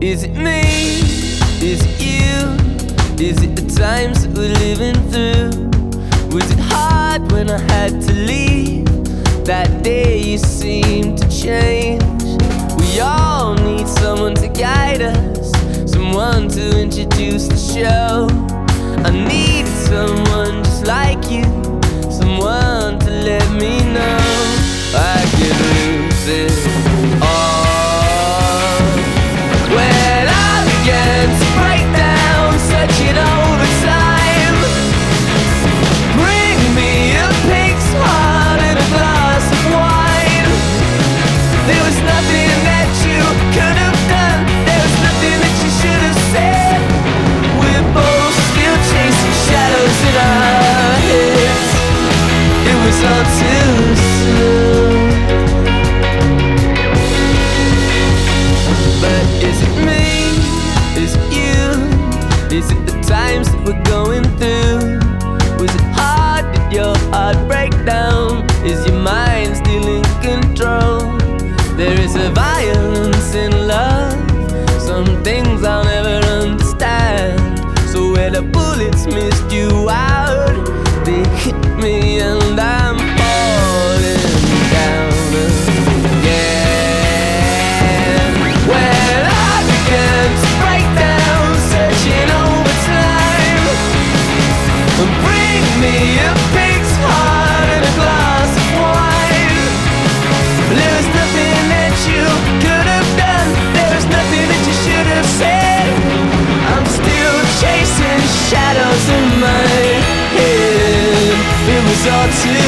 Is it me? Is it you? Is it the times that we're living through? Was it hard when I had to leave? That day you seemed to change. We all need someone to guide us, someone to introduce the show. I needed someone just like you, someone to let me know I could lose it all. When I began to break down, searching over time, bring me a pig's heart and a glass of wine. There was nothing that you could have done, there was nothing that you should have said. We're both still chasing shadows in our heads. It was all too soon. But is it me? Is it you? Is it the times that we're going through? Was it hard? Did your heart break down? Is your mind still in control? There is a violence in love, some things I'll never understand. So where the bullets missed you out, they hit me and I'm falling down again. When I began to break down, searching over time, bring me a pig's heart and a glass of wine. There was nothing that you could have done, there was nothing that you should have said. I'm still chasing shadows in my head. It was all too